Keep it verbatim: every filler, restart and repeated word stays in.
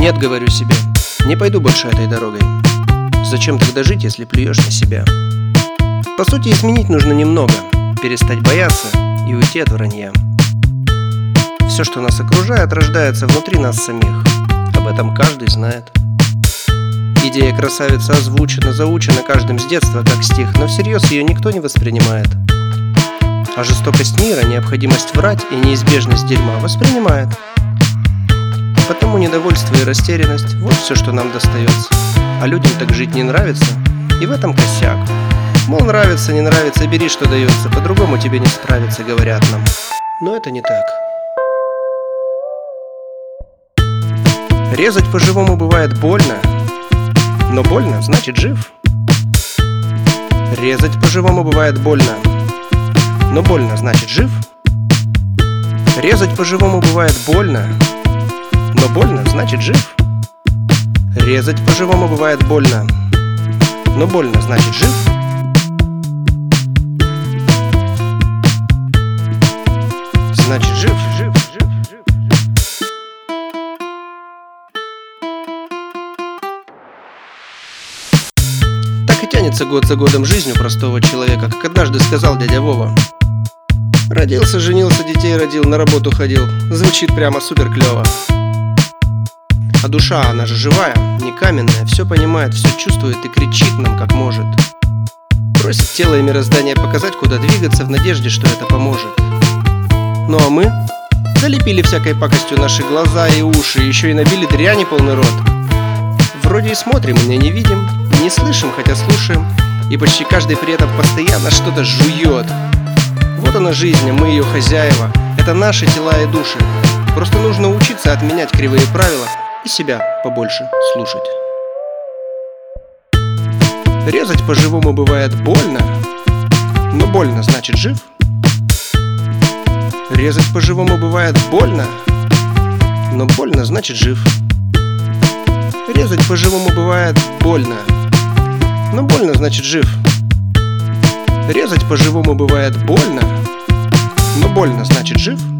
Нет, говорю себе, не пойду больше этой дорогой. Зачем тогда жить, если плюешь на себя? По сути, изменить нужно немного, перестать бояться и уйти от вранья. Все, что нас окружает, рождается внутри нас самих. Об этом каждый знает. Идея красавицы озвучена, заучена каждым с детства как стих, но всерьез ее никто не воспринимает. А жестокость мира, необходимость врать и неизбежность дерьма воспринимает. Потому недовольство и растерянность – вот все, что нам достается. А людям так жить не нравится, и в этом косяк. Мол, нравится, не нравится, бери, что дается, по-другому тебе не справиться, говорят нам. Но это не так. Резать по-живому бывает больно, но больно значит жив. Резать по-живому бывает больно, но больно значит жив. Резать по-живому бывает больно, но больно значит жив. Резать по-живому бывает больно, но больно значит жив. Значит жив, жив, жив, жив, жив. Так и тянется год за годом жизнь у простого человека, как однажды сказал дядя Вова. Родился, женился, детей родил, на работу ходил. Звучит прямо супер клево. А душа, она же живая, не каменная, все понимает, все чувствует и кричит нам как может. Просит тело и мироздание показать, куда двигаться, в надежде, что это поможет. Ну а мы залепили всякой пакостью наши глаза и уши, еще и набили дряни полный рот. Вроде и смотрим, и не видим, не слышим, хотя слушаем, и почти каждый при этом постоянно что-то жует. Вот она жизнь, а мы ее хозяева. Это наши тела и души. Просто нужно учиться отменять кривые правила и себя побольше слушать. Резать по-живому бывает больно, но больно значит жив. Резать по-живому бывает больно, но больно значит жив. Резать по-живому бывает больно, но больно значит жив. Резать по-живому бывает больно, но больно значит жив.